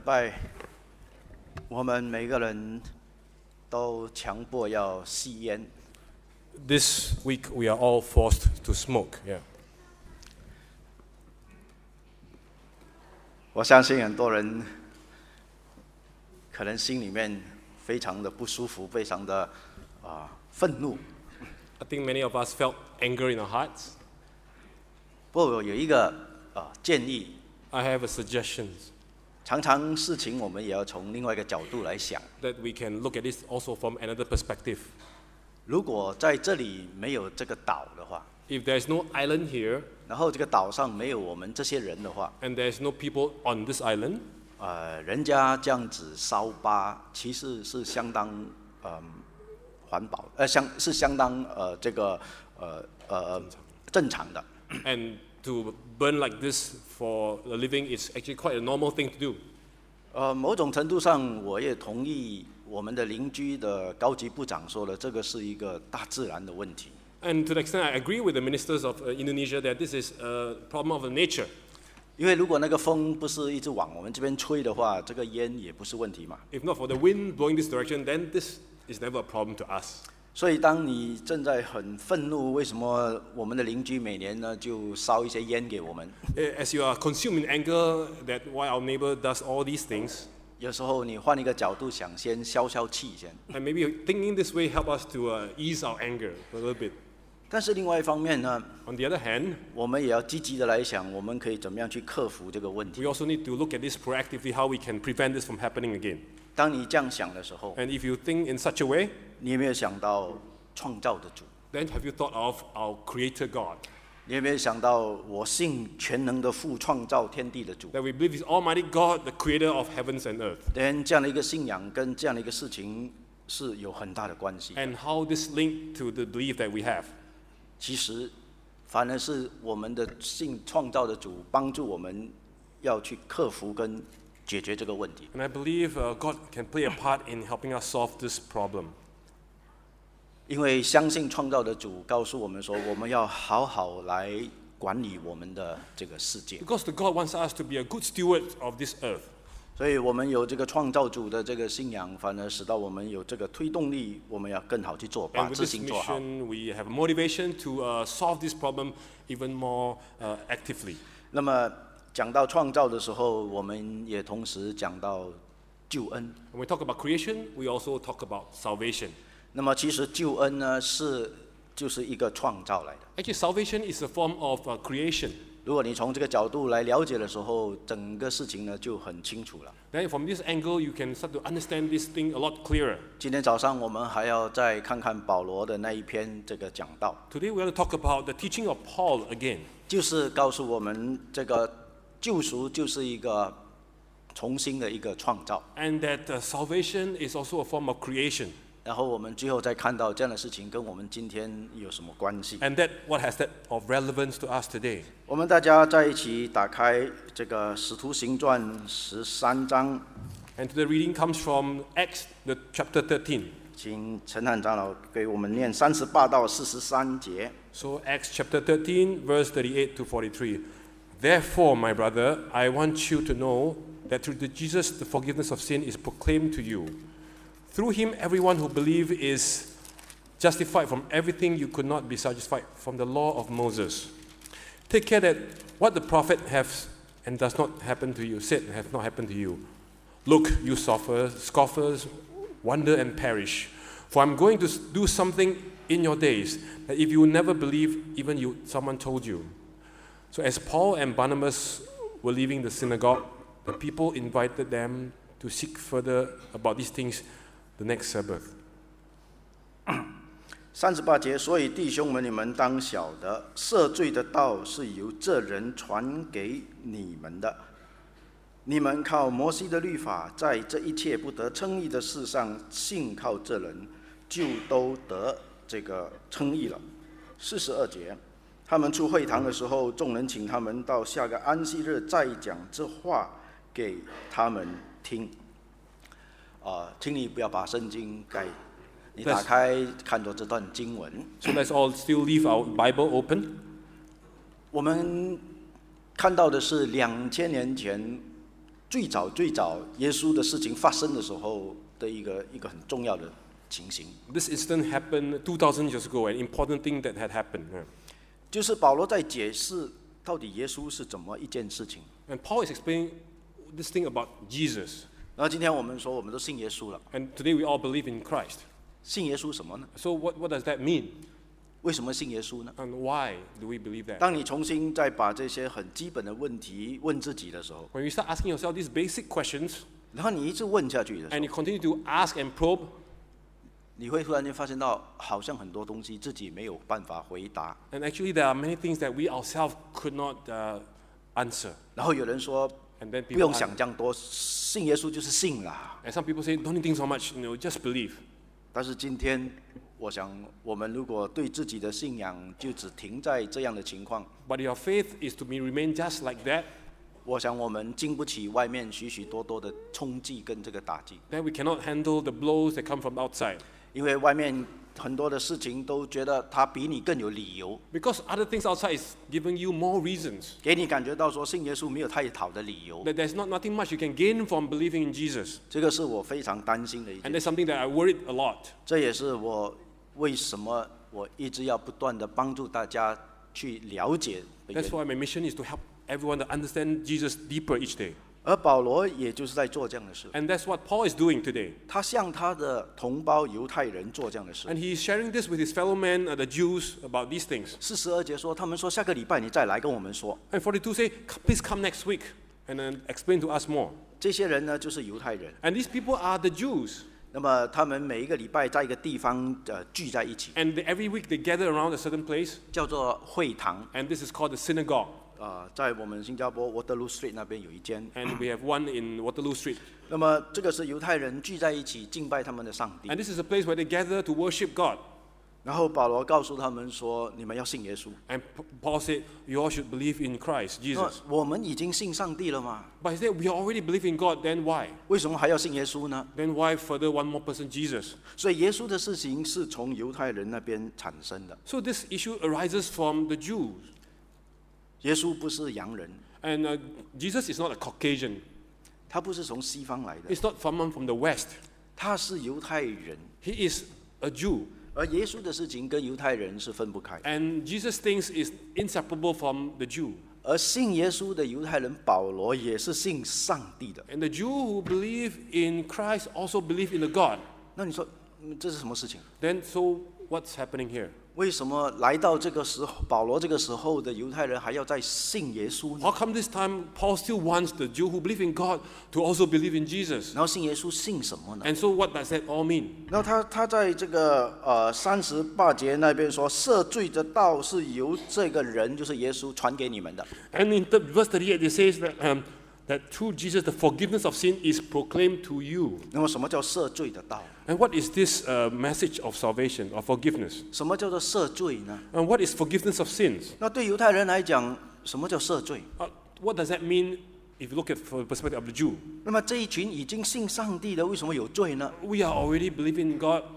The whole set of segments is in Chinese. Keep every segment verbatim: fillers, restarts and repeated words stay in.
拜，我们每个人都强迫要吸烟。 This week we are all forced to smoke. Yeah. 我相信很多人可能心里面非常的不舒服，非常的啊、呃、愤怒。 I think many of us felt anger in our hearts. 不过我有一个啊、呃、建议。 I have a suggestion. 常常事情我们也要从另外一个角度来想。 That we can look at this also from another perspective. 如果在这里没有这个岛的话 If there is no island here, 然后这个岛上没有我们这些人的话 and there is no people on this island, 呃，人家这样子烧疤，其实是相当呃环保，呃相是相当呃这个呃呃正常的。 and to burn like this for a living is actually quite a normal thing to do. 呃，某种程度上，我也同意我们的邻居的高级部长说的，这个是一个大自然的问题。 And to the extent I agree with the ministers of uh, Indonesia that this is a problem of nature. 因为如果那个风不是一直往我们这边吹的话，这个烟也不是问题嘛。 If not for the wind blowing this direction, then this is never a problem to us. 所以，当你正在很愤怒，为什么我们的邻居每年呢就烧一些烟给我们？ As you are consumed in anger, that why our neighbor does all these things. 有时候你换一个角度想，先消消气先。 And maybe thinking this way help us to uh, ease our anger a little bit. 但是另外一方面呢， On the other hand, 我们也要积极的来想，我们可以怎么样去克服这个问题。 we also need to look at this proactively, how we can prevent this from happening again. 当你这样想的时候， And if you think in such a way, 你有没有想到创造的主？ then have you thought of our Creator God? 你有没有想到我信全能的父创造天地的主？ That we believe is Almighty God, the Creator of heavens and earth. 但这样的一个信仰跟这样的一个事情是有很大的关系。 And how this linked to the belief that we have. 其实，反而是我们的信创造的主帮助我们要去克服跟解决这个问题。 And I believe uh, God can play a part in helping us solve this problem. 因为相信创造的主告诉我们说，我们要好好来管理我们的这个世界。 Because the God wants us to be a good steward of this earth. 所以我们有这个创造主的这个信仰，反而使到我们有这个推动力，我们要更好去做，把 And with 事 this 情做好。 mission, we have motivation to uh, solve this problem even more uh, actively. 那么讲到创造的时候，我们也同时讲到救恩。 When we talk about creation, we also talk about salvation. 那么其实救恩呢，是就是一个创造来的。 Actually, salvation is a form of uh, creation. 如果你从这个角度来了解的时候，整个事情呢就很清楚了。 Then from this angle, you can start to understand this thing a lot clearer. 今天早上我们还要再看看保罗的那一篇这个讲道， Today, we want to talk about the teaching of Paul again. 就是告诉我们这个救赎就是一个重新的一个创造。 And that uh, salvation is also a form of creation. 然后我们最后再看到这样的事情跟我们今天有什么关系？ And that what has that of relevance to us today? 我们大家在一起打开这个《使徒行传》十三章， And the reading comes from Acts, the chapter thirteen. 请陈汉长老给我们念三十八到四十三节。 So Acts chapter thirteen, verse thirty-eight to forty-three. Therefore, my brother, I want you to know that through the Jesus the forgiveness of sin is proclaimed to you. Through him, everyone who believes is justified from everything you could not be satisfied from the law of Moses. Take care that what the prophet has and does not happen to you, said has not happened to you. Look, you scoffers, scoffers, wonder and perish. For I'm going to do something in your days that if you will never believe, even you, someone told you. So as Paul and Barnabas were leaving the synagogue, the people invited them to seek further about these things the next Sabbath. 三十八节，所以弟兄们，你们当晓得，赦罪的道是由这人传给你们的。你们靠摩西的律法，在这一切不得称义的事上，信靠这人，就都得这个称义了。四十二节，他们出会堂的时候，众人请他们到下个安息日再讲这话给他们听。啊、呃，请你不要把圣经盖，你打开看着这段经文。 So let's all still leave our Bible open. 我们看到的是两千年前最早最早耶稣的事情发生的时候的一个一个很重要的情形， This incident happened two thousand years ago, an important thing that had happened. yeah. 就是保罗在解释到底耶稣是怎么一件事情。 And Paul is explaining this thing about Jesus. 然后今天我们说我们都信耶稣了， And today we all believe in Christ. 信耶稣什么呢？ So what, what does that mean? 为什么信耶稣呢？ And why do we believe that? 当你重新再把这些很基本的问题问自己的时候， When you start asking yourself these basic questions, 然后你一直问下去的时 and 候， you continue to ask and probe, 你会突然间发现到，好像很多东西自己没有办法回答。 and actually there are many things that we ourselves could not uh, answer. 然后有人说， And then 不 people 用 ask- 想这样多，信耶稣就是信啦。 and some people say, don't think so much, you know, just believe. 但是今天，我想我们如果对自己的信仰就只停在这样的情况， But your faith is to be remain just like that, 我想我们经不起外面许许多多的冲击跟这个打击， then we cannot handle the blows that come from outside. 因为外面很多的事情都觉得他比你更有理由， Because other things outside is giving you more reasons. 给你感觉到说信耶稣没有太好的理由。 That there's not nothing much you can gain from believing in Jesus. 这个是我非常担心的一 And 件， that's something that I worried a lot. 这也是我为什么我一直要不断的帮助大家去了解的原 That's 因。 why my mission is to help everyone to understand Jesus deeper each day. 而保罗也就是在做这样的事， And that's what Paul is doing today. 他向他的同胞犹太人做这样的事。 And he's sharing this with his fellow men, uh, the Jews, about these things. 四十二节说，他们说下个礼拜你再来跟我们说。 And forty-two say, please come next week and then explain to us more. 这些人呢，就是犹太人。 And these people are the Jews. 那么他们每一个礼拜在一个地方呃聚在一起， And they, every week they gather around a certain place. 叫做会堂。 And this is called the synagogue. 呃，在我们新加坡 Waterloo Street 那边有一间。 And we have one in Waterloo Street. 那么这个是犹太人聚在一起敬拜他们的上帝 And。this is a place where they gather to worship God. 然后保罗告诉他们说：“你们要信耶稣。 And P- Paul said, you all should believe in Christ, 那 Jesus. 我们已经信上帝了嘛， But he said, we already believe in God, then why? 为什么还要信耶稣呢？ Then why further one more person, Jesus? 所以耶稣的事情是从犹太人那边产生的。 So this issue arises from the Jews. 耶稣不是洋人， And uh, Jesus is not a Caucasian. 他不是从西方来的， He's not someone from the West. 他是犹太人。 He is a Jew. 而耶稣的事情跟犹太人是分不开， And Jesus' things is inseparable from the Jew. 而信耶稣的犹太人保罗也是信上帝的。 And the Jew who believe in Christ also believe in the God. 那你说，嗯这是什么事情？ Then so what's happening here? 为什么来到这个时候，保罗这个时候的犹太人还要再信耶稣呢？ How come this time Paul still wants the Jew who believe in God to also believe in Jesus? 然后信耶稣信什么呢？ And so what does that all mean? 然后他他在这个呃三十八节那边说，赦罪的道是由这个人，就是耶稣传给你们的。 And in the, verse thirty-eight it says that, um, that through Jesus the forgiveness of sin is proclaimed to you. 那么什么叫赦罪的道？ And what is this uh, message of salvation, of forgiveness? 什么叫做赦罪呢？ And what is forgiveness of sins? 那对犹太人来讲，什么叫赦罪？ Uh, what does that mean if you look at from the perspective of the Jew? 那么这一群已经信上帝的，为什么有罪呢？ We are already believing in God,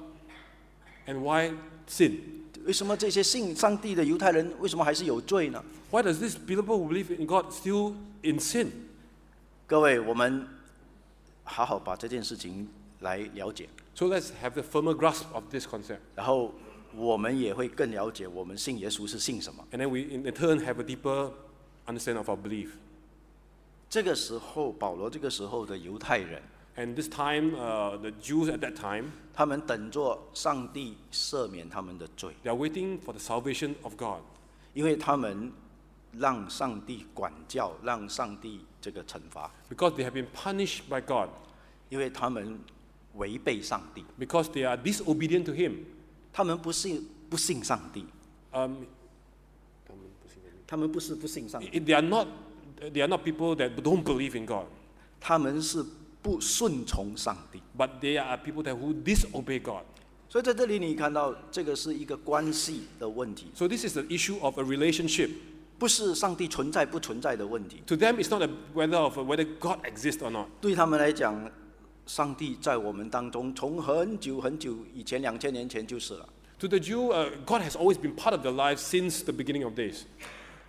and why sin? 为什么这些信上帝的犹太人为什么还是有罪呢？ Why does this people who believe in God still in sin? 各位，我们好好把这件事情来了解， So let's have the firmer grasp of this concept. 然后我们也会更了解我们信耶稣是信什么。 And then we in turn have a deeper understanding of our belief. 这个时候，保罗这个时候的犹太人， And this time, uh, the Jews at that time, 他们等着上帝赦免他们的罪， they are waiting for the salvation of God. 因为他们让上帝管教，让上帝这个惩罚， Because they have been punished by God. 因为他们违背上帝， Because they are disobedient to Him. 他们不信不信上帝， Um, 他们不是不信上帝， they are not, they are not people that don't believe in God. 他们是不顺从上帝。 But they are people that who disobey God. 所以在这里你看到，这个是一个关系的问题， So this is the issue of a relationship. 不是上帝存在不存在的问题。 To them, it's not a whether of whether God exists or not. 对他们来讲，上帝在我们当中，从很久很久以前，两千年前就是了。 To the Jew, uh, God has always been part of their lives since the beginning of days.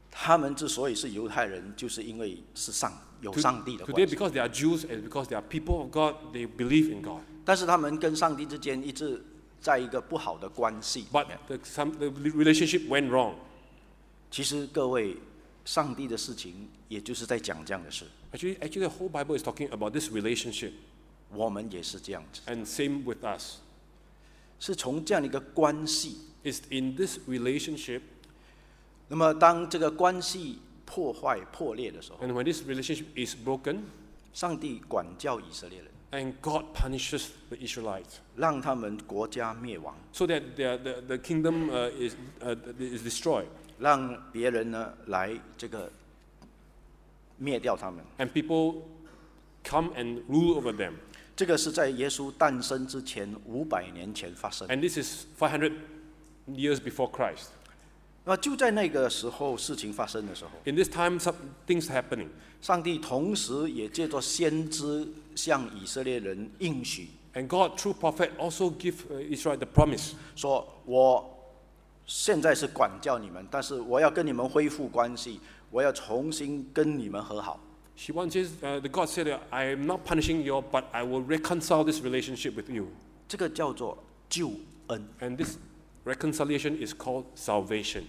他们之所以是犹太人，就是因为是上有上帝的 Today, 关系。 because they are Jews and because they are people of God, they believe in God. 但是他们跟上帝之间一直在一个不好的关系里 But 面。 the, some, the relationship went wrong. 其实各位，上帝的事情也就是在讲这样的事， Actually, actually, the whole Bible is talking about this relationship, 我们也是这样子， and same with us. 是从这样的一个关系。 It's in this relationship, 那么当这个关系破坏破裂的时候， and when this relationship is broken, 上帝管教以色列人， and God punishes the Israelites, 让他们国家灭亡， so that their, the, the kingdom uh, is, uh, is destroyed, 让别人呢来这个灭掉他们。 and people come and rule over them. 这个是在耶稣诞生之前五百年前发生。 And this is five hundred years before Christ. 那就在那个时候，事情发生的时候， In this time, some things happening. 上帝同时也借着先知向以色列人应许， And God, through prophet, also give uh, Israel the promise. 说我现在是管教你们，但是我要跟你们恢复关系，我要重新跟你们和好。 She wants, uh, the God said, that, I am not punishing you, but I will reconcile this relationship with you. 这个叫做救恩。 And this reconciliation is called salvation.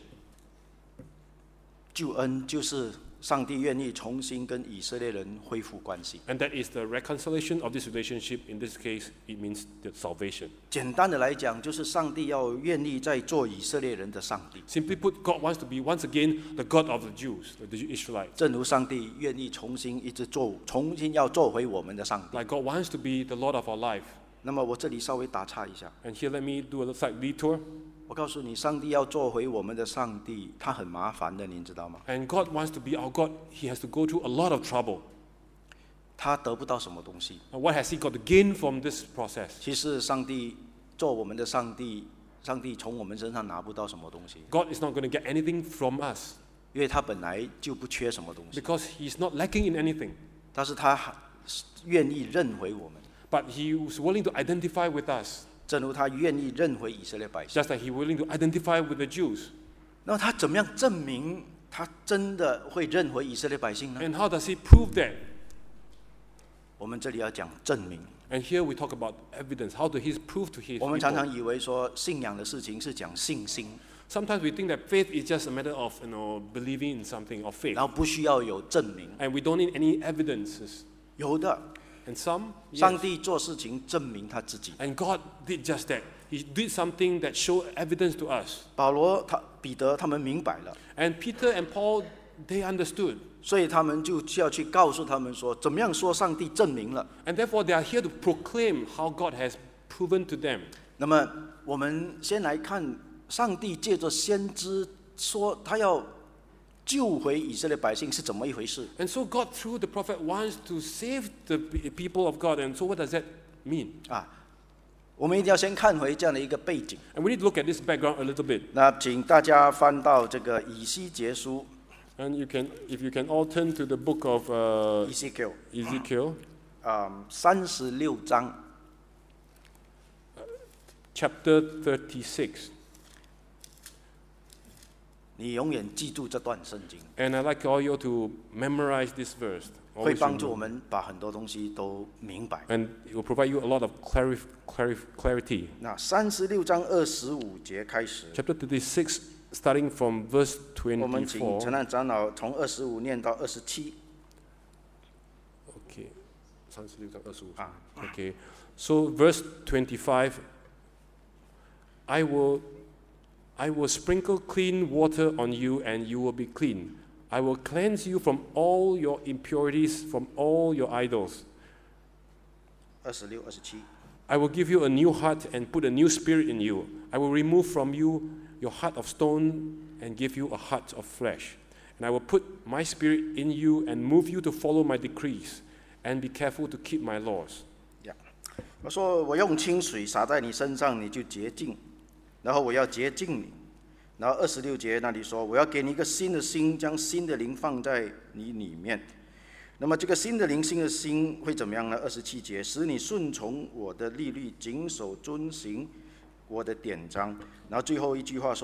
救恩就是上帝愿意重新跟以色列人恢复关系。 And that is the reconciliation of this relationship. In this case, it means the salvation. 简单的来讲，就是上帝要愿意在做以色列人的上帝， Simply put, God wants to be once again the God of the Jews, the Israelites. 正如上帝愿意重新一直做，重新要做回我们的上帝。 Like God wants to be the Lord of our life. 那么我这里稍微打岔一下， And here, let me do a slight detour. 我告诉你，上帝要做回我们的上帝，他很麻烦的，您知道吗？ And God wants to be our God. He has to go through a lot of trouble. 他得不到什么东西。 And what has He got to gain from this process? 其实上帝做我们的上帝，上帝从我们身上拿不到什么东西， God is not going to get anything from us 因为他本来就不缺什么东西， because He's not lacking in anything. 但是他愿意认回我们， But He was willing to identify with us, 正如他愿意认回以色列百姓。 just like He was willing to identify with the Jews. 那么他怎么样证明他真的会认回以色列百姓呢？ And how does He prove that? 我们这里要讲证明。 And here we talk about evidence. How do He prove to His 我们常 people? 常以为说信仰的事情是讲信心， Sometimes we think that faith is just a matter of, you know, believing in something or faith, 然后不需要有证明。 and we don't need any evidences. 有的， And some, 上 yes. 帝做事情证明他自己。 And God did just that. He did something that showed evidence to us. 保罗他彼得他们明白了， And Peter and Paul, they understood. 所以他们就要去告诉他们说，怎么样说上帝证明了。 And therefore, they are here to proclaim how God has proven to them. 那么我们先来看，上帝借着先知说他要救回以色列百姓是怎么一回事。 And so God, through the prophet, wants to save the pe- people of God. And so what does that mean? 啊，我们一定要先看回这样的一个背景。 And we need to look at this background a little bit. 那请大家翻到这个以西结书 And you can, if you can all turn to the book of uh, Ezekiel， Ezekiel, 啊，三十六章 chapter thirty-six. 你永远记住这段圣经， And I'd like all you to memorize this verse. 会 Always 帮助我 remember. 们把很多东西都明白。 And it will provide you a lot of clarif- clarif- clarity. 那三十六章二十五节开始， Chapter thirty-six, starting from verse 我们请陈 twenty-four. 汉长老从二十五念到二十七。 Okay. thirty-six, twenty-five. Ah. Okay. So verse twenty-five, I will I will sprinkle clean water on you and you will be clean. I will cleanse you from all your impurities, from all your idols. 二十六、二十七。 I will give you a new heart and put a new spirit in you. I will remove from you your heart of stone and give you a heart of flesh. And I will put my spirit in you and move you to follow my decrees and be careful to keep my laws. 呀，我说我用清水洒在你身上，你就洁净，然后我要洁净你。然后二十六节那里说，我要给你一个新的心，将新的灵放在你里面。那么这个新的灵、新的心会怎么样呢？二十七节，使你顺从我的律例，谨守遵行我的典章。然后最后一句话说，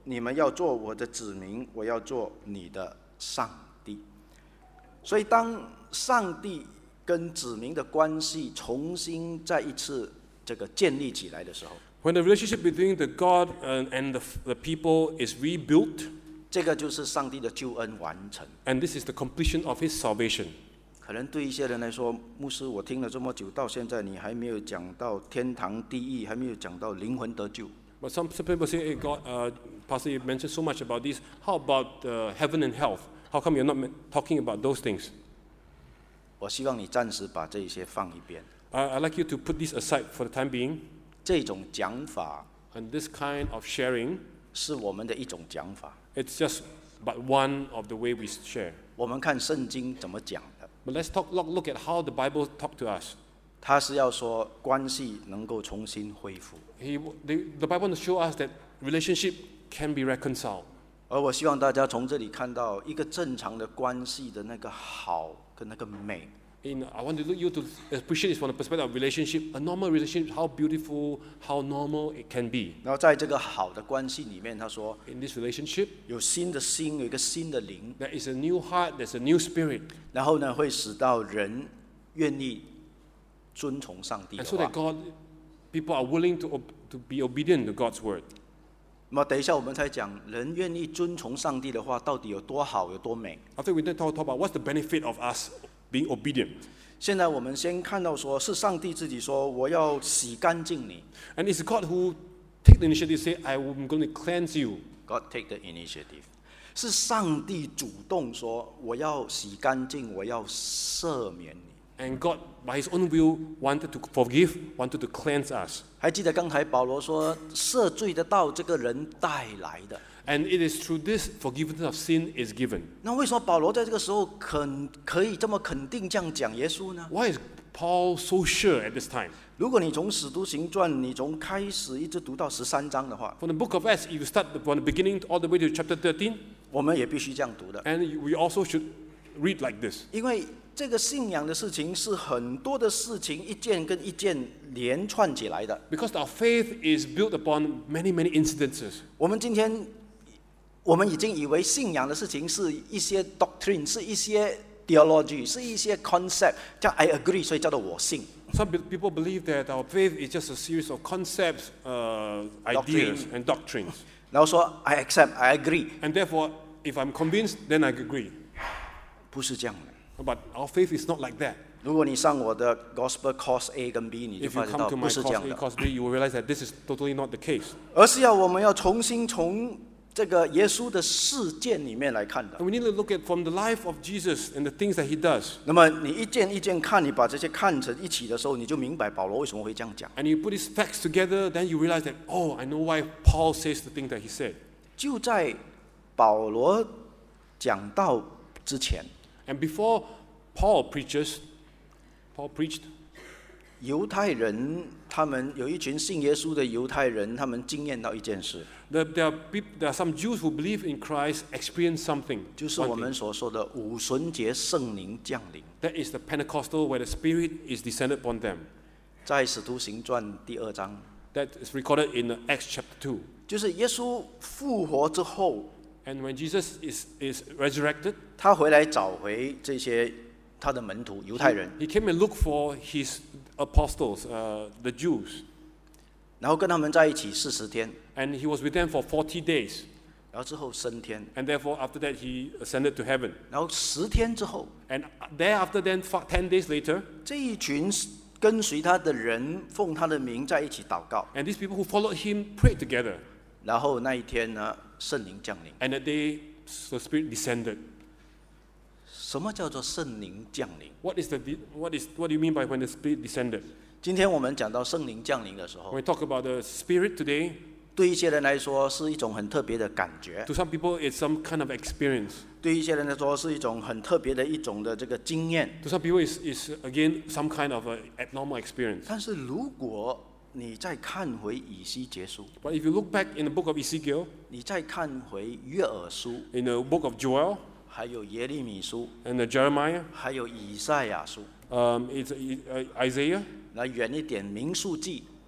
你们要做我的子民，我要做你的上帝。所以当上帝跟子民的关系重新再一次这个建立起来的时候， When the relationship between the God and, and the, the people is rebuilt, 这个就是上帝的救恩完成。 and this is the completion of His salvation. 可能对一些人来说，牧师，我听了这么久，到现在你还没有讲到天堂地狱，还没有讲到灵魂得救。 But some, some people say, hey, God, uh, Pastor, you mentioned so much about this. How about uh, heaven and health? How come you're not talking about those things? 我希望你暂时把这一些放一边。 I, I'd like you to put this aside for the time being. 这种讲法 And this kind of sharing, 是我们的一种讲法。 it's just but one of the way we share. 我们看圣经怎么讲的， But let's talk, look, look at how the Bible talked to us. 他是要说关系能够重新恢复。 He, the, the Bible wants to show us that relationship can be reconciled. 而我希望大家从这里看到一个正常的关系的那个好跟那个美。 In, I want you to appreciate this from the perspective of relationship. A normal relationship, how beautiful, how normal it can be. 然后在这个好的关系里面，他说 In this relationship, 有新的心，有一个新的灵， there is a new heart, there's a new spirit. 然后呢，会使到人愿意遵从上帝的 And so 话 that。God, people are willing to, to be obedient to God's word. 那么等一下我们才讲，人愿意遵从上帝的话，到底有多好，有多美。 After we then talk, talk about what's the benefit of us being obedient. 现在我们先看到说，是上帝自己说，我要洗干净你。 And it's God who take the initiative to say, I'm going to cleanse you. God take the initiative， 是上帝主动说，我要洗干净，我要赦免你。 And God, by His own will, wanted to forgive, wanted to cleanse us. 还记得刚才保罗说，赦罪的道这个人带来的。 And it is through this forgiveness of sin is given. 那为什么保罗在这个时候肯可以这么肯定这样讲耶稣呢？ Why is Paul so sure at this time? 如果你从使徒行传，你从开始一直读到十三章的话， From the book of Acts, if you start from the beginning all the way to chapter thirteen, 我们也必须这样读的， and we also should read like this. 因为这个信仰的事情是很多的事情一件跟一件连串起来的。 Because our faith is built upon many, many incidences. 我们今天，我们已经以为信仰的事情是一些 doctrine， 是一些 theology， 是一些 concept， 叫 I agree， 所以叫做我信。 Some people believe that our faith is just a series of concepts, uh, ideas, and doctrines. 然后说 I accept，I agree， And therefore, if I'm convinced, then I agree. 不是这样的。 But our faith is not like that. 如果你上我的 Gospel Course A 跟 B， 你就 If 发 you 现 come 到 to 不 my 是这 course 样 A, 的， course B, you will realize that this is totally not the case. 而是要我们要重新从这个耶稣的事件里面来看的。 And we need to look at from the life of Jesus and the things that He does. 那么你一件一件看，你把这些看成一起的时候，你就明白保罗为什么会这样讲。 And you put these facts together, then you realize that, oh, I know why Paul says the thing that he said. 就在保罗讲道之前， And before Paul preaches, Paul preached, 犹太人他们有一群信耶稣的犹太人，他们经验到一件事， there, there, are peop, there are some Jews who believe in Christ experience something. 就是我们所说的五旬节圣灵降临。 That is the Pentecostal where the Spirit is descended upon them. 在使徒行传第二章， That is recorded in Acts chapter two. 就是耶稣复活之后， And when Jesus is, is resurrected, 他回来找回这些他的门徒犹太人， he came and looked for his apostles, uh, the Jews. 然后跟他们在一起四十天， And he was with them for forty days. 然后之后升天， And therefore, after that, he ascended to heaven. 然后十天之后， And thereafter, then, fi- ten days later, 这一群跟随他的人奉他的名在一起祷告， and these people who followed him prayed together. 然后那一天呢，圣灵降临。 And that day, the Spirit descended. 什么叫做圣灵降临？ What is the what is what do you mean by when the Spirit descended? 今天我们讲到圣灵降临的时 When 候， we talk about the Spirit today, 对一些人来说是一种很特别的感觉， to some people it's some kind of experience. 对一些人来说是一种很特别的一种的这个经验。 To some people, it's, it's again some kind of a abnormal experience. 但是如果你再看回以西结书， But if you look back in the book of Ezekiel, 你再看回约珥书， in the book of Joel, 还有耶利米书， and the Jeremiah, 还有以赛亚书， um, it's uh, Isaiah, 那远一点民数记，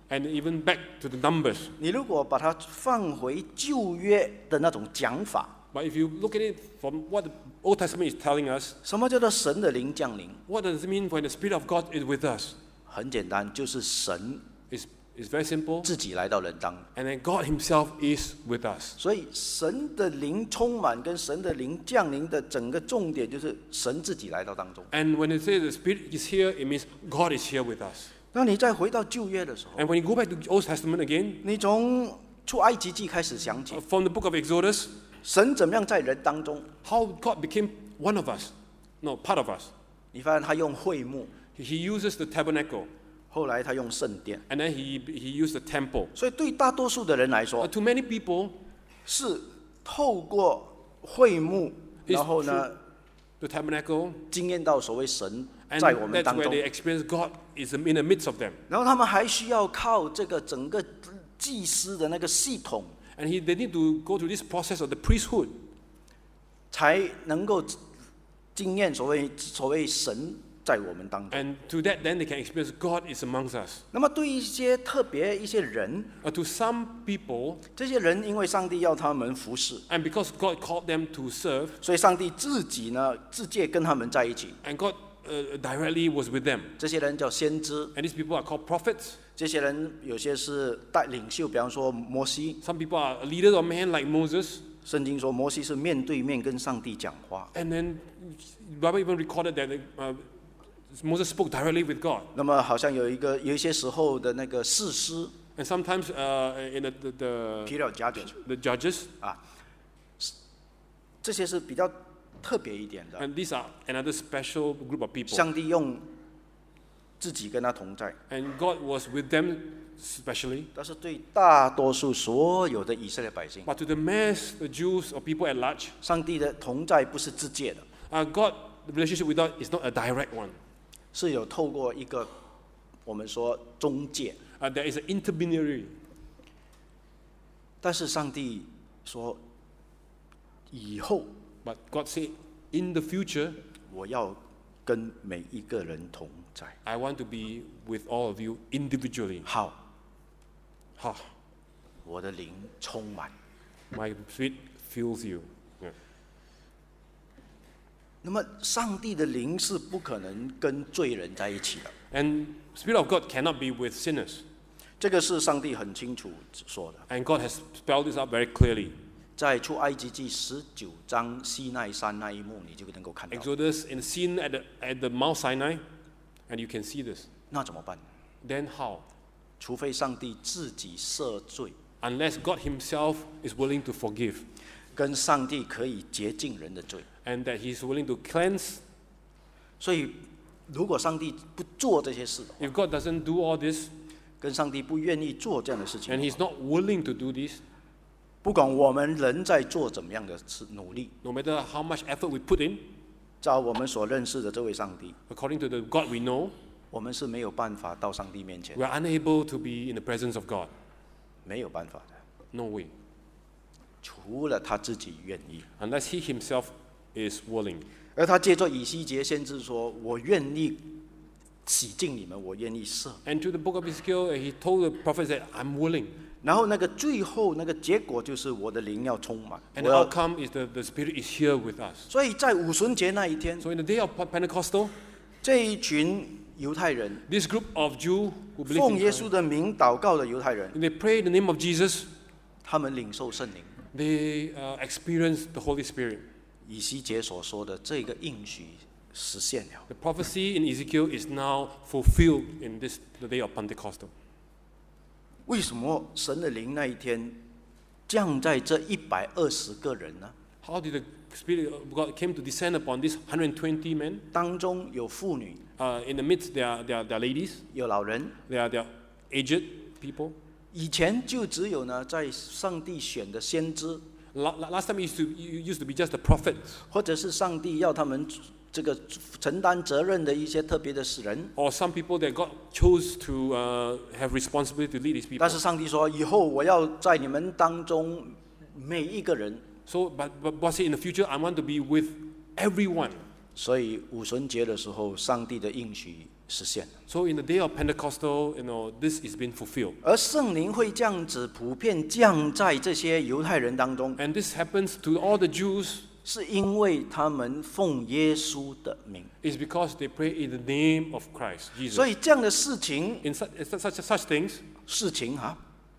And even back to the numbers. 你如果把它放回旧约的那种讲法， But if you look at it from what the Old Testament is telling us, 什么叫做神的灵降临？ what does it mean when the Spirit of God is with us? 很简单，就是神 It's, it's very simple. 自己来到人当。 And then God Himself is with us. 所以神的灵充满跟神的灵降临的整个重点就是神自己来到当中。 And when it says the Spirit is here, it means God is here with us. 那你再回到旧约的时候， And when you go back to the Old Testament again, 你从出埃及记开始想起 uh,，from the book of Exodus, 神怎么样在人当中？ how God became one of us. No, part of us. 你发现他用会幕， He uses the tabernacle, 后来他用圣殿。 and then He, he used the temple. 所以对大多数的人来 Uh, 说， to many people, 是透过会幕， It's 然后呢， the tabernacle, 经验到所谓神 and 在我们 that's 当 where 中。 they experience God is in the midst of them. 然后他们还需要靠这个整个祭司的那个系统， And he, they need to go through this process of the priesthood, 才能够经验所谓所谓神在我们当中。 and to that, then they can experience God is amongst us. 那么对一些特别一些人， Uh, to some people, 这些人因为上帝要他们服侍， and because God called them to serve, 所以上帝自己呢自介跟他们在一起。 and God uh, directly was with them. 这些人叫先知， And these people are called prophets. 这些人有些是带领袖，比方说摩西。 Some people are leaders of men like Moses. 圣经说摩西是面对面跟上帝讲话。 And then the Bible even recorded that uh, Moses spoke directly with God. 那么好像有一个有一些时候的那个士师 And sometimes uh, in the, the, the, ，period judges the judges, 啊，这些是比较特别一点的。 and these are another special group of people. 上帝用自己跟他同在， And God was with them specially. 但是对大多数所有的以色列百姓， But to the mass, the Jews or people at large, 上帝的同在不是直接的， uh, God, the relationship with God is not a direct one. 是有透过一个我们说中介。 Uh, there is an intermediary. 但是上帝说，以后 But God said, in the future, 我要跟每一个人同在。 I want to be with all of you individually. 好， Ha, 我的灵充满。 my spirit fills you. Yeah. 那么上帝的灵是不可能跟罪人在一起的， And Spirit of God cannot be with sinners. 这个是上帝很清楚说的。 And God has spelled this out very clearly. 在出埃及记十九章西奈山那一幕，你就能够看到。 Exodus in the scene at the, at the Mount Sinai, and you can see this. 那怎么办？ Then how? 除非上帝自己赦罪， Unless God Himself is willing to forgive, 跟上帝可以洁净人的罪。 and that He's willing to cleanse. 所以，如果上帝不做这些事的话， If God doesn't do all this, 跟上帝不愿意做这样的事情 and 的 He's 话， not willing to do this, 不管我们人在做怎么样的事努力， no matter how much effort we put in, 照我们所认识的这位上帝， according to the God we know, 我们是没有办法到上帝面前 we，are unable to be in the presence of God. 没有办法的， No way. 除了他自己愿意。 Unless He Himself is willing. 而他借着以西结先知说：“我愿意洗净你们，我愿意赦。 And to the book of Ezekiel, He told the prophets that I'm willing. ” 然后那个最后那个结果就是我的灵要充满。 And 我 the 要， outcome is the, the Spirit is here with us. 所以在五旬节那一天， So in the day of Pentecostal, 这一群犹太人 this group of Jews who believe 奉 in 耶 Christ, 稣的名祷告的犹太人， they pray in the name of Jesus, 他们领受圣灵。 they uh, experience the Holy Spirit. 以西结所说的这个应许实现了。 The prophecy in Ezekiel is now fulfilled in this the day of Pentecostal. 为什么神的灵那一天降在这一百二十个人呢？ How did the Spirit of God came to descend upon these one hundred twenty men? 当中有妇女， Uh, in the midst, there are, there, are, there are ladies, 有老人。 there are, there are aged people. 以前就只有呢，在上帝选的先知， La- la- Last time it used to, it used to be just the prophets, 或者是上帝要他们这个承担责任的一些特别的使人。 or some people that God chose to uh, have responsibility to lead His people. 但是上帝说，以后我要在你们当中每一个人。 So, but, but God said in the future, I want to be with everyone. 所以五旬节的时候，上帝的应许实现了。 So in the day of Pentecostal, you know, this is being fulfilled. 而圣灵会这样子普遍降在这些犹太人当中， And this happens to all the Jews 是因为他们奉耶稣的名。 is because they pray in the name of Christ, 所 Jesus. 以这样的事情， In such, in such, such things, 事情哈、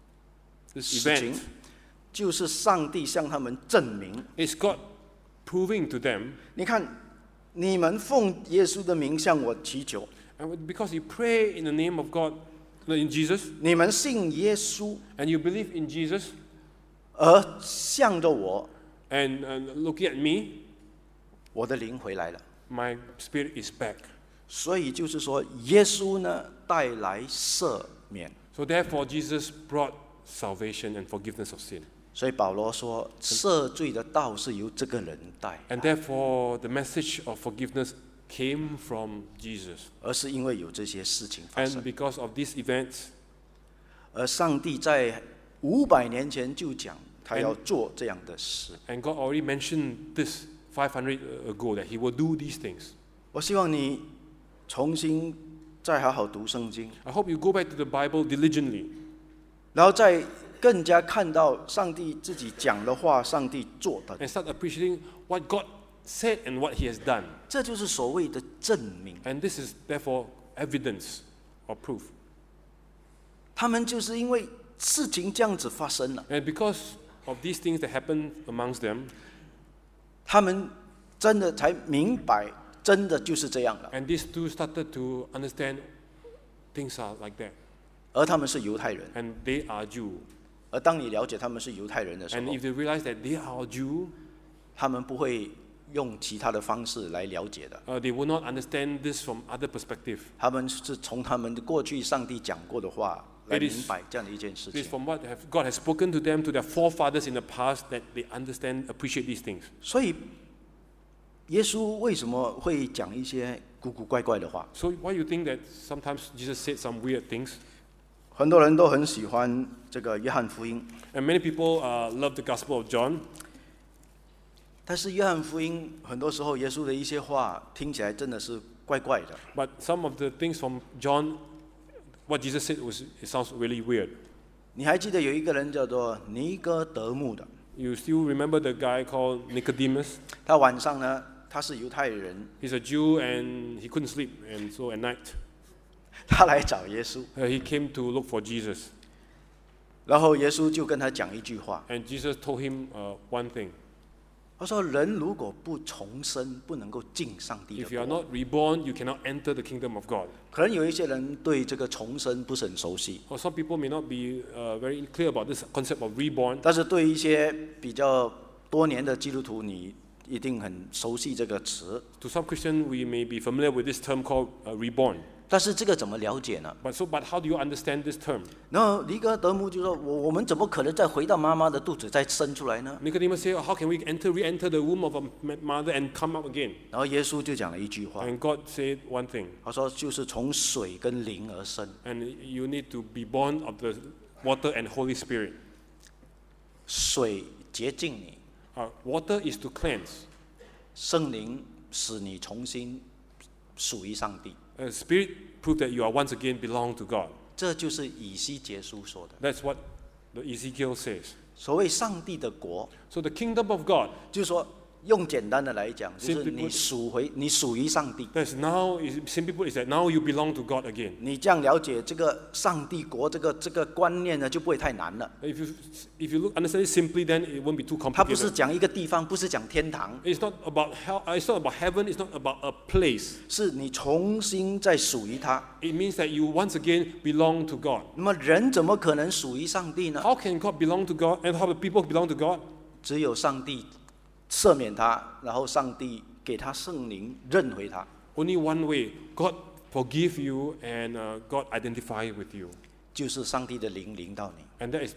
this 事情 event 就是上帝向他们证明。 is God proving to them, 你看，你们奉耶稣的名向我祈求， and because you pray in the name of God, in Jesus, 你们信耶稣 and you believe in Jesus, 而向着我， and uh, looking at me, 我的灵回来了。 my spirit is back. 所以就是说，耶稣呢带来赦免。 So therefore, Jesus brought salvation and forgiveness of sin. 所以保罗说，赦罪的道是由这个人带， And therefore, the message of forgiveness came from Jesus. 而是因为有这些事情发 And 生。 because of these events, 而上帝在五百年前就讲，他要做这样的事。 and God already mentioned this five hundred ago, that He will do these things. 我希望你重新再好好读圣经， I hope you go back to the Bible diligently, 然后再更加看到上帝自己讲的话，上帝做的， and start appreciating what God said and what He has done. 这就是所谓的证明。 And this is therefore evidence or proof. 他们就是因为事情这样子发生了， And because of these things that happened amongst them, 他们真的才明白，真的就是这样了。 and these two started to understand things are like that. 而他们是犹太人， And they are Jew. 而当你了解他们是犹太人的时 And 候， if they realize that they are Jew, 他们不会用其他的方式来了解的， uh, they will not understand this from other perspective. 他们是从他们的过去上帝讲过的话来 It is- 明白这样的一件事 It is 情。 from what have, God has spoken to them, to their forefathers in the past, that they understand, appreciate these things. 所以，耶稣为什么会讲一些古古怪怪的话？ So why you think that sometimes Jesus said some weird things? 很多人都很喜欢这个约翰福音， And many people uh, love the Gospel of John, 但是约翰福音很多时候耶稣的一些话听起来真的是怪怪的。 but some of the things from John, what Jesus said was, it sounds really weird. 你还记得有一个人叫做尼哥德慕的， You still remember the guy called Nicodemus? 他晚上呢，他是犹太人， He's a Jew and he couldn't sleep, and so at night 他来找耶稣， uh, he came to look for Jesus. 然后耶稣就跟他讲一句话， And Jesus told him uh, one thing: 他说：“人如果不重生，不能够进上帝 if you 的 are 国。 not reborn, you cannot enter the kingdom of God. ” 可能有一些人对这个重生不是很熟悉， Or some people may not be uh, very clear about this concept of reborn. 但是对一些比较多年的基督徒，你一定很熟悉这个词。 To some Christian, we may be familiar with this term called uh, reborn. 但是这个怎么了解呢？ But so, but how do you understand this term? 然后尼哥德慕就说：“我我们怎么可能再回到妈妈的肚子再生出来呢 Nicodemus said, "How can we enter, re-enter the womb of a m- mother and come out again?" ？” 然后耶稣就讲了一句话， And God said one thing, 他说：“就是从水跟灵而生， and you need to be born of the water and Holy Spirit. 水洁净你， Uh, water is to cleanse. 圣灵使你重新属于上帝。” Uh, Spirit prove that you are once again belong to God. 这就是以西结书说的。 That's what the Ezekiel says. 所谓上帝的国， So the kingdom of God, 就是说用简单的来讲，就是 Simply 你 put- 属回，你属于上帝。 that's now, is, simply put, is that now you belong to God again. 你这样了解这个上帝国这个这个观念呢，就不会太难了。 If you, if you look, understand it simply, then it won't be too 它不是 complicated. 讲一个地方，不是讲天堂， It's not about hell, uh, it's not about heaven, it's not about a place. 是你重新再属于他。 It means that you once again belong to God. 那么人怎么可能属于上帝呢？ How can God belong to God and how the people belong to God? 只有上帝赦免他，然后上帝给他圣灵认回他， Only one way. God forgive you and uh, God identify with you. 就是上帝的灵临到你。 And that is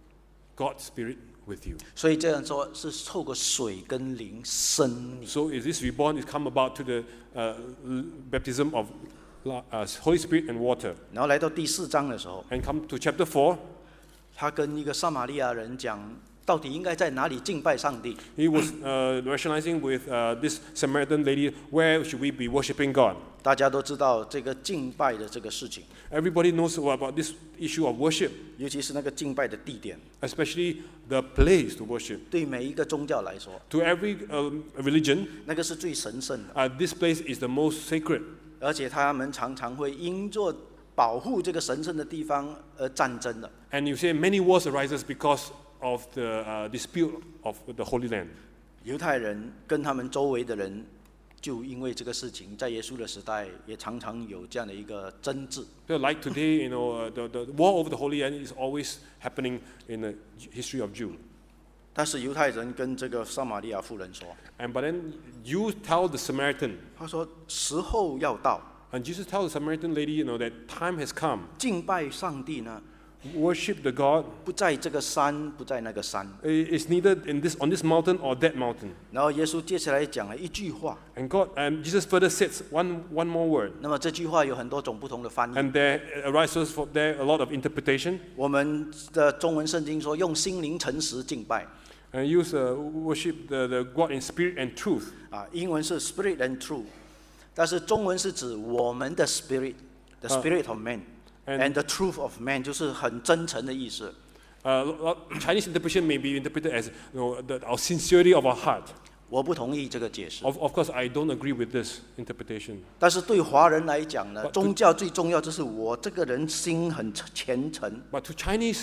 God's Spirit with you. 所以这样说是透过水跟灵生你。 So is this reborn is come about to the uh, l- baptism of la- uh, Holy Spirit and water. 然后来到第四章的时候， And come to chapter four, 他跟一个撒玛利亚人讲，到底应该在哪里敬拜上帝？ he was uh, rationalizing with uh, this Samaritan lady, where should we be worshiping God? 大家都知道这个敬拜的这个事情， Everybody knows about this issue of worship, 尤其是那个敬拜的地点， especially the place to worship. 对每一个宗教来说， To every um, religion, 那个是最神圣的， uh, this place is the most sacred. 而且他们常常会因着保护这个神圣的地方而战争的。 And you say many wars arises because of the uh, dispute of the Holy Land. 犹太人跟他们周围的人，就因为这个事情，在耶稣的时代也常常有这样的一个争执。 So like today, you know, uh, the, the war over the Holy Land is always happening in the history of Jew. 但是犹太人跟这个撒玛利亚妇人说， And but then you tell the Samaritan, 他说时候要到， and Jesus tells the Samaritan lady, you know, that time has come. 敬拜上帝呢， Worship the God 不在这个山，不在那个山。 is neither in this on this mountain or that mountain. 然后耶稣接下来讲了一句话， And God, and Jesus further says one one more word. 那么这句话有很多种不同的翻译。 And there arises from there a lot of interpretation. 我们的中文圣经说用心灵诚实敬拜， And use uh, worship the, the God in spirit and truth. 啊，英文是 spirit and truth， 但是中文是指我们的 spirit，the spirit of man。 And- And the truth of man 就是很真诚的意思。 Uh, Chinese interpretation may be interpreted as you know, the, our sincerity of our heart. 我不同意这个解释， Of, of course, I don't agree with this interpretation. 但是对华人来讲呢， But to- 宗教最重要就是我这个人心很虔诚。 But to Chinese,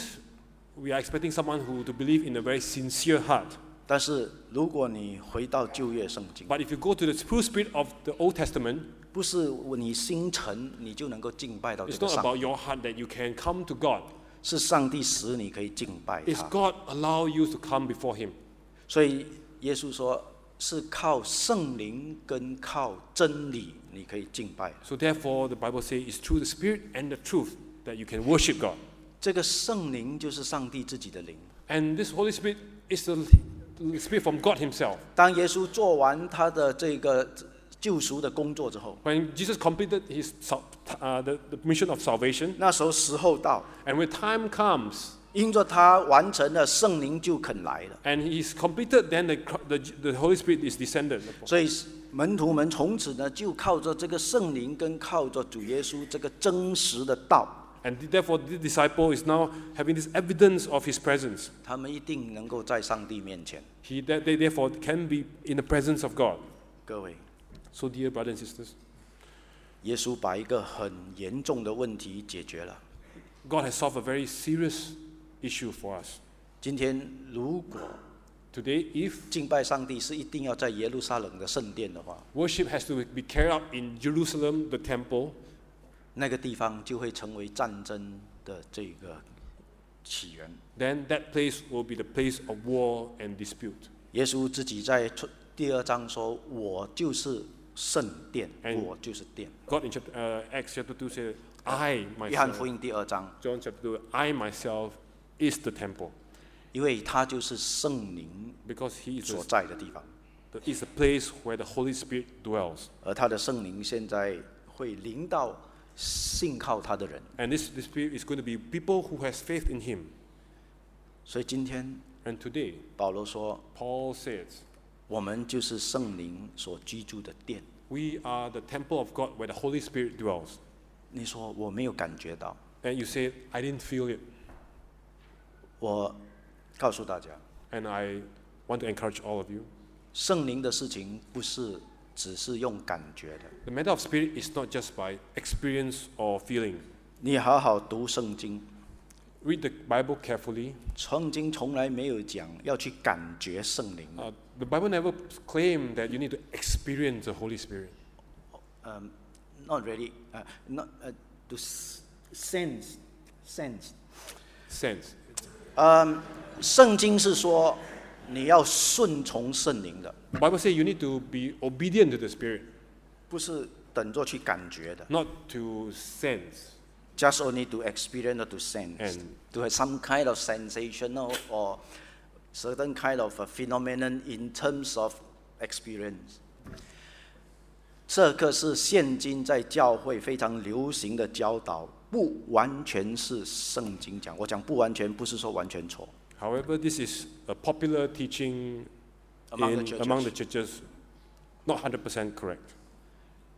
we are expecting someone who to believe in a very sincere heart. 但是如果你回到旧约圣经， But if you go to the true spirit of the Old Testament, 不是你心诚你就能够敬拜到这 it's 个 not 上 about 帝， your heart that you can come to God. 是上帝使你可以敬拜 It's 他。 God allow you to come before Him. 所以耶稣说是靠圣灵跟靠真理你可以敬拜。 So therefore, the Bible says it's through the spirit and the truth that you can worship God. 这个圣灵就是上帝自己的灵。 And this Holy Spirit is the the spirit from God Himself. 当耶稣做完他的这个救赎的工作之后， When Jesus completed His sal- uh, the, the mission of salvation, 那时候时候到， and when time comes 因着他完成了，圣灵就肯来了。 and He's completed, then the, the, the Holy Spirit is descended. 所以门徒们从此呢，就靠着这个圣灵跟靠着主耶稣这个真实的道， And therefore, the disciple is now having this evidence of His presence. 他们一定能够在上帝面前。 He, that they therefore can be in the presence of God. 各位， So, dear brothers and sisters, 耶稣把一个很严重的问题解决了。 God has solved a very serious issue for us. 今天如果 Today, if 敬拜上帝是一定要在耶路撒冷的圣殿的话， worship has to be carried out in Jerusalem, the temple, 那个地方就会成为战争的这个起源。 then that place will be the place of war and dispute. 耶稣自己在第二章说：“我就是圣殿， And- 我就是殿。 God in chapter, uh, Acts chapter two says, I 约翰 myself, 福音第二章， John chapter two, I myself is the temple. 因为它就是圣灵 Because He is 所 the, 在的地方， the, is the place where the Holy Spirit dwells. 而他的圣灵现在会临到信靠他的人。 And this, this Spirit is going to be people who has faith in Him. 所以今天 And today, 保罗说， Paul says, 我们就是圣灵所居住的殿。 we are the temple of God where the Holy Spirit dwells. 你说我没有感觉到， And you say, I didn't feel it. 我告诉大家， And I want to encourage all of you. 圣灵的事情不是只是用感觉的。 The matter of spirit is not just by experience or feeling. 你好好读圣经， Read the Bible carefully. 圣经从来没有讲要去感觉圣灵。 Uh, the Bible never claimed that you need to experience the Holy Spirit. Um, not really, uh, not uh, to s- sense, sense. Sense. 嗯，圣经是说你要顺从圣灵的， The Bible says you need to be obedient to the Spirit, 不是等着去感觉的。 not to sense. Just only to experience or to sense, And- to have some kind of sensational or certain kind of a phenomenon in terms of experience. 这个是现今在教会非常流行的教导，不完全是圣经讲。我讲不完全，不是说完全错。 However, this is a popular teaching Among the in, churches. among the churches, not one hundred percent correct.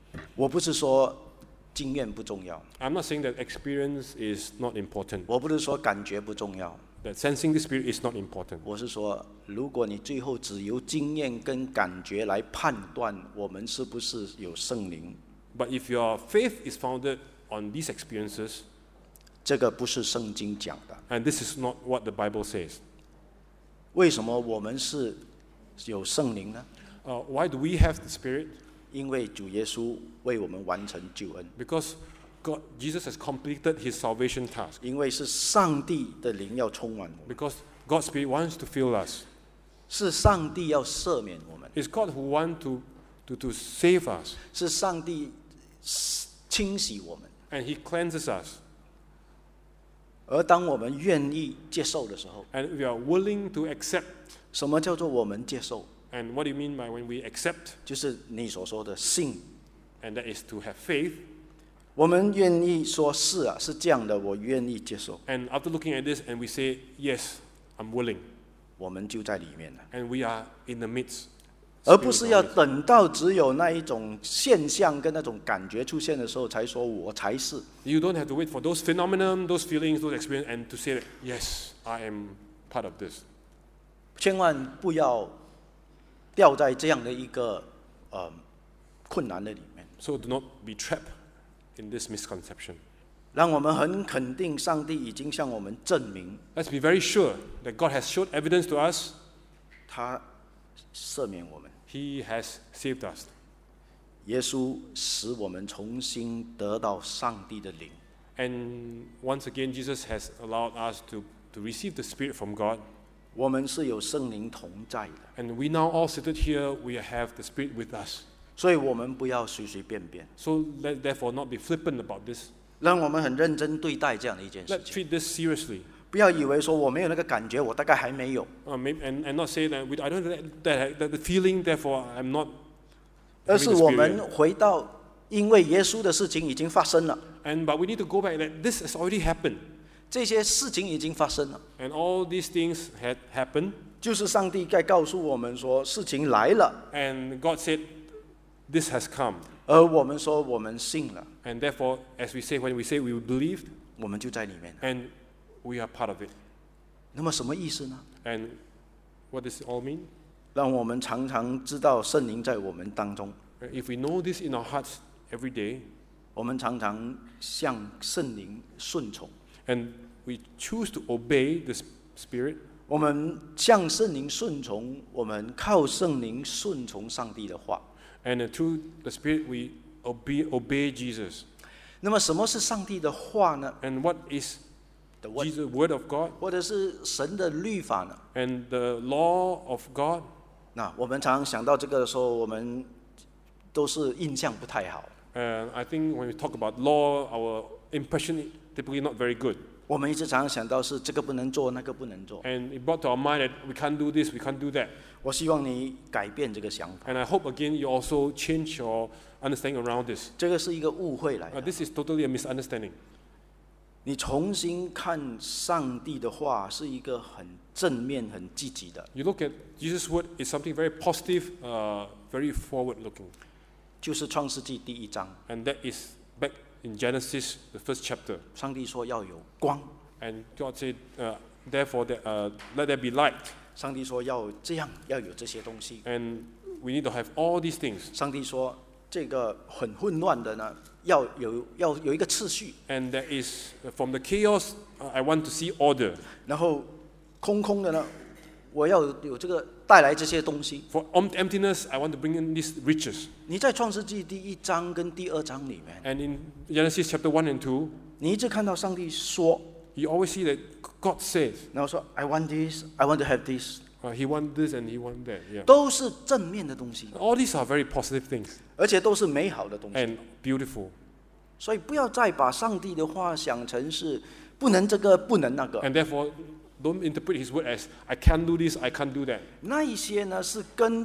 我不是说经验不重要， I'm not saying that experience is not important, 我不是说感觉不重要， that sensing the Spirit is not important. 我是说，如果你最后只由经验跟感觉来判断我们是不是有圣灵， But if your faith is founded on these experiences, 这个不是圣经讲的。 and this is not what the Bible says, 为什么我们是有圣灵呢？ uh, why do we have the Spirit? 因为主耶稣为我们完成救恩， Because God, Jesus has completed his salvation task. 因为是上帝的灵要充满我们， Because God's Spirit wants to fill us. 是上帝要赦免我们， It's God who wants to, to, to save us, 是上帝清洗我们。 and he cleanses us. 而当我们愿意接受的时候， And we are willing to accept. 什么叫做我们接受？ And what do you mean by when we accept? 就是你所说的信。 And that is to have faith. 我们愿意说是啊，是这样的，我愿意接受， And after looking at this, and we say, yes, I'm willing. 我们就在里面了， And we are in the midst. 而不是要等到只有那一种现象跟那种感觉出现的时候才说我才是。 You don't have to wait for those phenomena, those feelings, those experiences, and to say that, yes, I am part of this. 千万不要掉在这样的一个呃困难的里面。 So do not be trapped in this misconception. 让我们很肯定，上帝已经向我们证明， Let's be very sure that God has showed evidence to us. 他赦免我们， He has saved us. 耶稣使我们重新得到上帝的灵。 And once again, Jesus has allowed us to, to receive the Spirit from God. 我们是有圣灵同在的， And we now all seated here, we have the Spirit with us. 所以我们不要随随便便， So let therefore not be flippant about this. 让我们很认真对待这样的一件事 Let's 情。 treat this seriously. 不要以为说我没有那个感觉，我大概还没有， Uh, maybe, and, and not say that we, I don't have that, that, the feeling, therefore I'm not 而 having 是 the 我们 Spirit. 回到，因为耶稣的事情已经发生了， And, but we need to go back that this has already happened. 这些事情已经发生了， And all these things had happened. 就是上帝该告诉我们说事情来了， And God said, this has come. 而我们说我们信了， And therefore, as we say, when we say we believed, 我们就在里面了。 and we are part of it. 那么什么意思呢？ And what does it all mean? 让我们常常知道圣灵在我们当中， If we know this in our hearts every day, 我们常常向圣灵顺从， and we choose to obey the Spirit, 我们向圣灵顺从，我们靠圣灵顺从上帝的话。 and through the Spirit we obey, obey Jesus. 那么什么是上帝的话呢？ And what is The word Jesus, the Word of God 或者是神的律法呢？ and the law of God? 那我们常常想到这个的时候，我们都是印象不太好。 And I think when we talk about law, our impression is typically not very good. 我们一直常常想到是这个不能做，那个不能做。 And it brought to our mind that we can't do this, we can't do that. 我希望你改变这个想法， And I hope again you also change your understanding around this. 这个是一个误会来 Uh, 的。 this is totally a misunderstanding. 你重新看上帝的话，是一个很正面、很积极的， You look at Jesus' word, it's something very positive, uh, very forward-looking. 就是创世纪第一章， And that is back in Genesis, the first chapter. 上帝说要有光， And God said, uh, therefore, that, uh, let there be light. 上帝说要这样，要有这些东西。 And we need to have all these things. 上帝说这个很混乱的呢，要有要有一个次序， And that is, uh, from the chaos, uh, I want to see order. 然后空空的呢，我要有这个带来这些东西。 For em- emptiness, I want to bring in these riches. 你在创世纪第一章跟第二章里面， And in Genesis chapter one and two, 你一直看到上帝说， you always see that God says, 然后说 I want this, I want to have this， uh, He wants this and He wants that. Yeah. 都是正面的东西， All these are very positive things 而且都是美好的东西。 and beautiful. 所以不要再把上帝的话想成是不能这个不能那个， And therefore, don't interpret His word as, I can't do this, I can't do that. 那一些呢是跟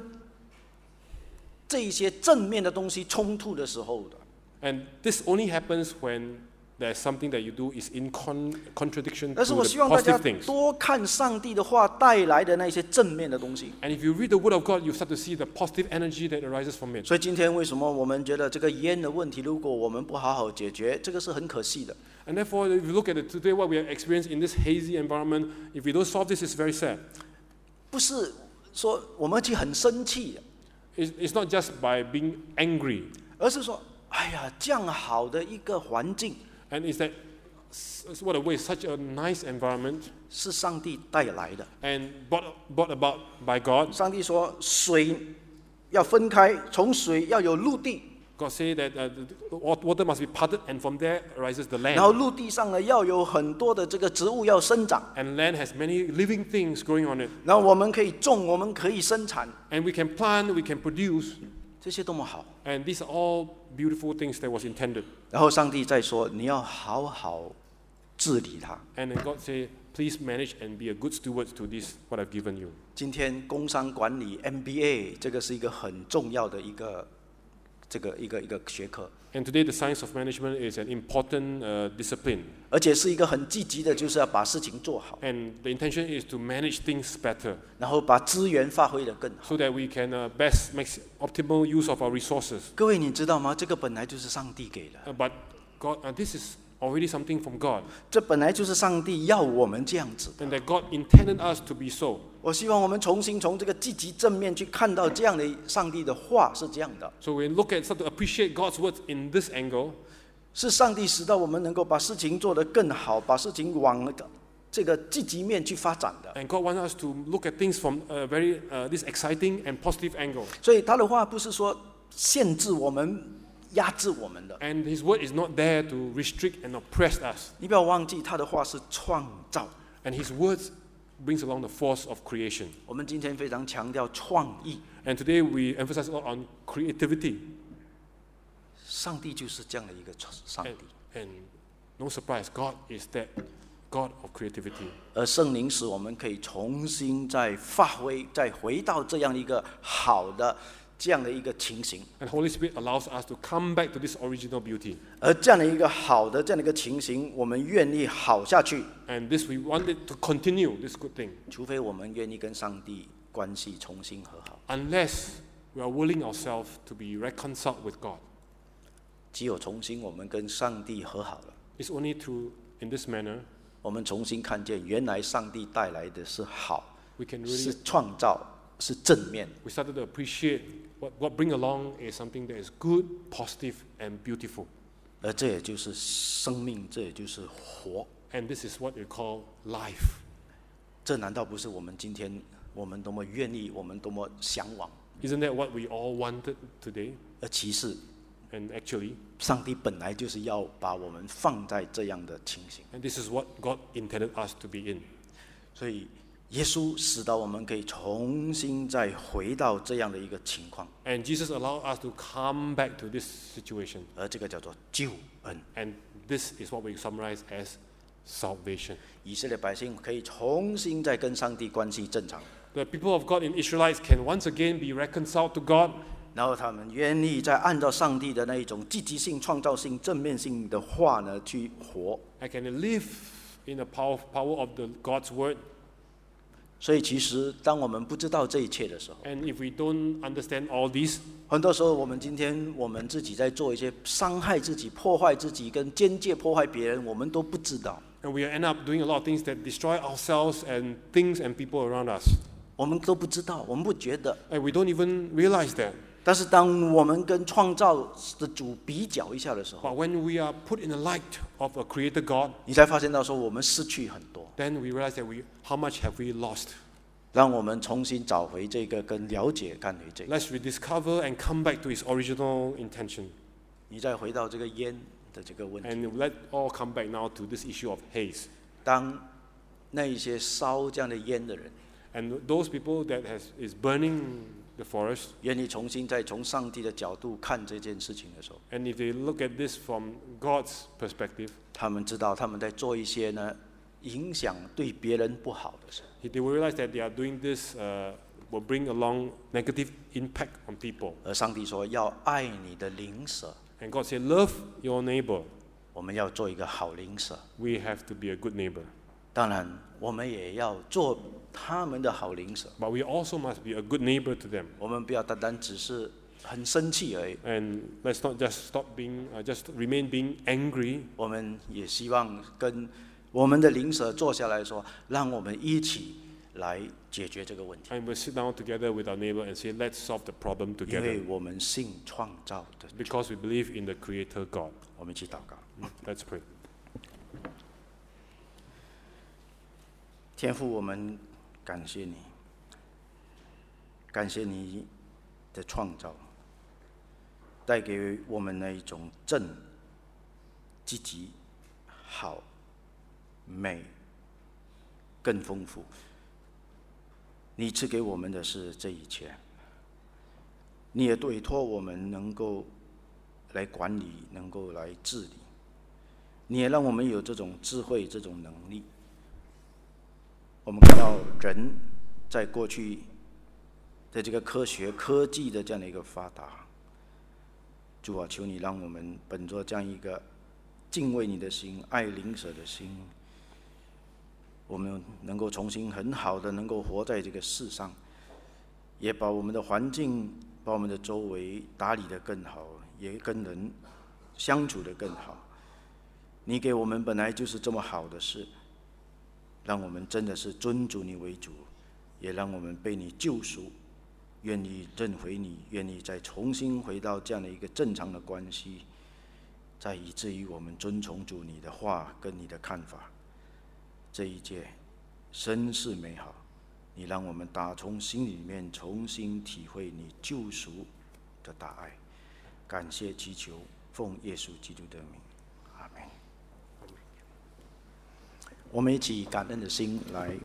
这一些正面的东西冲突的时候的。 And this only happens when there's something that you do is in con- contradiction 但是 to 我 the 希望大家 positive things. 多看上帝的话带来的那些正面的东西。 And if you read the Word of God, you start to see the positive energy that arises from it. 所以今天为什么我们觉得这个烟的问题，如果我们不好好解决，这个是很可惜的。 And therefore, if you look at it today, what we have experienced in this hazy environment, if we don't solve this, it's very sad. 不是说我们去很生气， It's, it's not just by being angry, 而是说，哎呀，这样好的一个环境 and it's that, what a way, such a nice environment, 是上帝带来的。 and brought, brought about by God. 上帝说，水要分开，从水要有陆地， God say that uh, the water must be parted, and from there arises the 然后 land. 陆地上呢要有很多的这个植物要生长， And land has many living things growing on it. 然后我们可以种，我们可以生产， And we can plant, we can produce, 这些多么好。 and these are all beautiful things that was intended. 然后上帝再说，你要好好治理它。 And then God say, please manage and be a good steward to this, what I've given you. 今天工商管理 M B A 这个是一个很重要的一个这个一个一个学科， And today the science of management is an important uh, discipline. 而且是一个很积极的，就是要把事情做好， And the intention is to manage things better 然后把资源发挥得更好。 so that we can uh, best make optimal use of our resources. 各位，你知道吗？这个本来就是上帝给的， Uh, but God, uh, this is already something from God, 这本来就是上帝要我们这样子的。 and that God intended us to be so. 我希望我们重新从这个积极正面去看到这样的上帝的话是这样的， So we look at, start to appreciate God's words in this angle, 是上帝使到我们能够把事情做得更好，把事情往这个积极面去发展的。 and God wants us to look at things from a very uh, this exciting and positive angle. 所以他的话不是说限制我们、压制我们的。 And His word is not there to restrict and oppress us. 你不要忘记，他的话是创造。 And His words brings along the force of creation. 我们今天非常强调创意， And today we emphasize a lot on creativity. 上帝就是这样的一个上 And, 帝， and no surprise, God is that God of creativity. 而圣灵使我们可以重新再发挥，再回到这样一个好的这样的一个情形。 And Holy Spirit allows us to come back to this original beauty. 而这样的一个好的这样的一个情形，我们愿意好下去， And this we want it to continue, this good thing. 除非我们愿意跟上帝关系重新和好。 Unless we are willing ourselves to be reconciled with God. 只有重新我们跟上帝和好了， It's only through, in this manner, 我们重新看见原来上帝带来的是好， we can 是 really, 创造，是正面。 we started to appreciate what, what bring along is something that is good, positive, and beautiful. 而这也就是生命，这也就是活。 And this is what we call life. 这难道不是我们今天我们多么愿意，我们多么向往？ Isn't that what we all wanted today? 而其实， And actually, 上帝本来就是要把我们放在这样的情形， and this is what God intended us to be in. 所以耶稣使到我们可以重新再回到这样的一个情况， And Jesus allowed us to come back to this situation. 而这个叫做救恩。 And this is what we summarize as salvation. 以色列百姓可以重新再跟上帝关系正常， The people of God in Israelites can once again be reconciled to God, 然后他们愿意再按照上帝的那一种积极性、创造性、正面性的话呢去活。 and can live in the power, power of the God's word. 所以其实当我们不知道这一切的时候， And if we don't understand all this, 很多时候我们今天我们自己在做一些伤害自己、破坏自己、跟间接破坏别人，我们都不知道， and we end up doing a lot of things that destroy ourselves and things and people around us. 我们都不知道，我们不觉得。 And we don't even realize that. 但是当我们跟创造的主比较一下的时候， But when we are put in the light of a creator God, 你才发现到说我们失去很多。 then we realize that we, how much have we lost? 让我们重新找回这个，跟了解看回这个。 Let's rediscover and come back to its original intention. 你再回到这个烟的这个问题， And let all come back now to this issue of haze. 当那一些烧这样的烟的人， And those people that has, is burning the forest, 愿意重新再从上帝的角度看这件事情的时候， and if they look at this from God's perspective, 他们知道他们在做一些呢影响对别人不好的事。 they will realize that they are doing this uh, will bring along negative impact on people. 而上帝说要爱你的邻舍， And God said, love your neighbor. 我们要做一个好邻舍。 We have to be a good neighbor. 当然，我们也要做他们的好邻舍。 But we also must be a good neighbor to them. 我们不要单单只是很生气而已， And let's not just stop being, uh, just remain being angry. 我们也希望跟我们的邻舍坐下来说，让我们一起来解决这个问题。 And we'll sit down together with our neighbor and say, let's solve the problem 因 together. 为我们信创造的， Because we believe in the Creator God. 我们一起祷告。 Let's pray. 天父，我们感谢你，感谢你的创造，带给我们那一种正、积极、好、美、更丰富。你赐给我们的是这一切，你也委托我们能够来管理，能够来治理，你也让我们有这种智慧、这种能力。我们看到人在过去的这个科学科技的这样的一个发达，主啊，求你让我们本着这样一个敬畏你的心、爱邻舍的心，我们能够重新很好的能够活在这个世上，也把我们的环境、把我们的周围打理得更好，也跟人相处得更好。你给我们本来就是这么好的事，让我们真的是尊主你为主，也让我们被你救赎，愿意认回你，愿意再重新回到这样的一个正常的关系，再以至于我们遵从主你的话跟你的看法。这一切真是美好，你让我们打从心里面重新体会你救赎的大爱。感谢祈求，奉耶稣基督的名，阿门。我们一起以感恩的心来